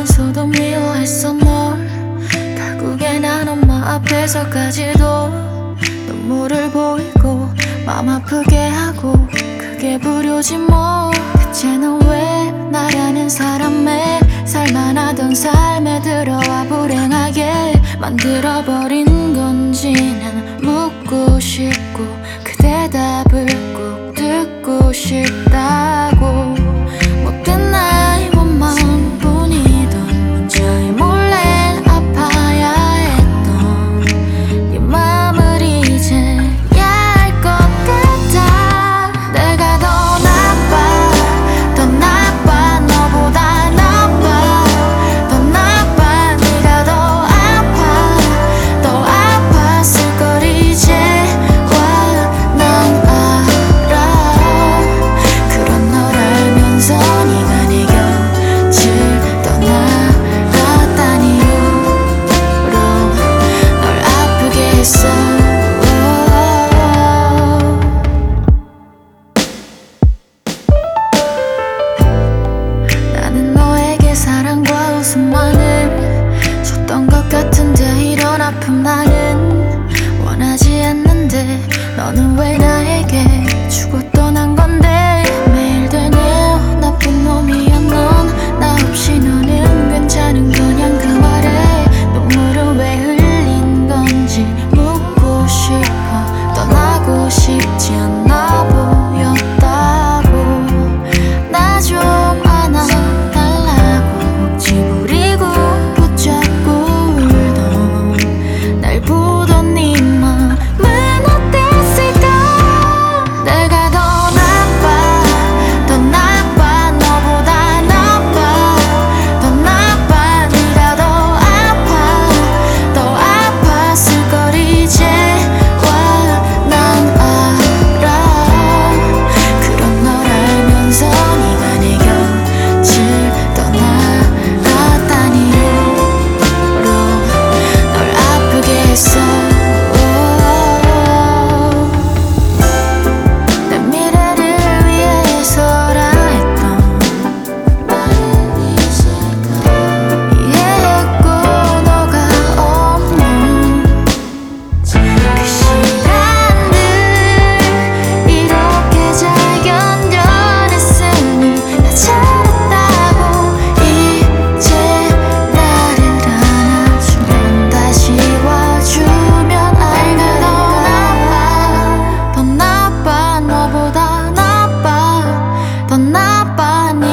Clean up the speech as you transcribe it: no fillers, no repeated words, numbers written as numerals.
알면서도 미워했어 널. 결국에 난 엄마 앞에서까지도 눈물을 보이고 맘 아프게 하고 그게 불효지 뭐. 대체 넌 왜 나라는 사람의 살만하던 삶에 들어와 불행하게 만들어버린 건지는 묻고 싶고 그 대답을 꼭 듣고 싶다고. 못된 나의 원망뿐이던 문자에 몰래 아파야 했던 네 맘을 이제야 알 것 같아. 내가 더 나빠 더 나빠 너보다 나빠 더 나빠. 네가 더 아팠을 걸 이제와 난 알아. 그런 널 알면서 네가 내 곁을 떠나갔단 이유로 널 아프게 했어. 나는 너에게 사랑과 웃음만을 줬던 것 같은데 이런 아픔 나는 원하지 않는데 너는 왜 나에게 주고 떠난 건데. 매일 되뇌어 나쁜 놈이야 넌. 나 없이 너는 괜찮은 거냐 그 말에 눈물은 왜 흘린 건지 묻고 싶어. 떠나고 싶지 않아 보였다고. 나 좀 안아달라고 억지 부리고 붙잡고 울던 날 보던 네 맘은 어땠을까. 내가 더 나빠 너보다 나빠 더 나빠. 네가 더 아팠을 걸 이제와 난 알아. 그런 널 알면서 네가 내 곁을 떠나갔단 이유로 널 아프게 했어. 내 미래를 위해서라 했던 말을 이해했고 너가 없는 그 시간들 이렇게 잘 견뎌냈으니 나 잘했다고. 이제 나를 안아주면 다시 와주면 알까. 더 나빠 너보다 나빠 더 나빠.